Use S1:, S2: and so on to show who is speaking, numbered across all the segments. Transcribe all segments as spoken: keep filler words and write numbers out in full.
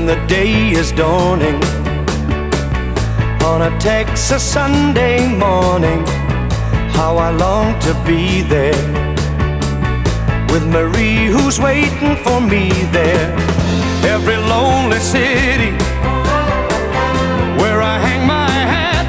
S1: when the day is dawning on a Texas Sunday morning. How I long to be there with Marie, who's waiting for me there. Every lonely city where I hang my hat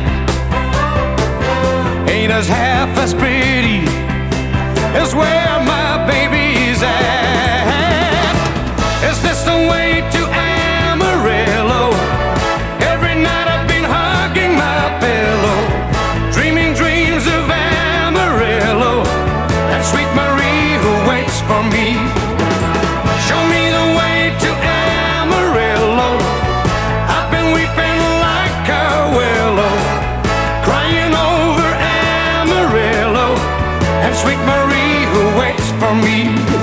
S1: ain't as half as pretty as where my baby's at. Is this the way to Amarillo? Every night I've been hugging my pillow, dreaming dreams of Amarillo and sweet Marie who waits for me. Show me the way to Amarillo. I've been weeping like a willow, crying over Amarillo and sweet Marie who waits for me.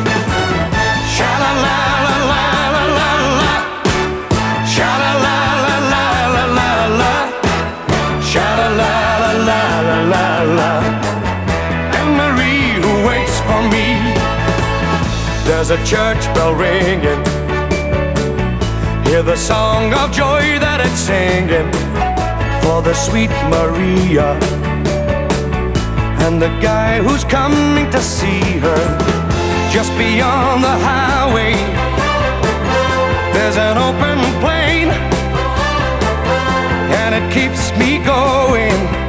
S1: Sha-la-la-la-la-la-la-la, sha-la-la-la-la-la-la, sha-la-la-la-la-la-la, and Marie who waits for me. There's a church bell ringing, hear the song of joy that it's singing for the sweet Maria and the guy who's coming to see her. Just beyond the highway there's an open plain, and it keeps me going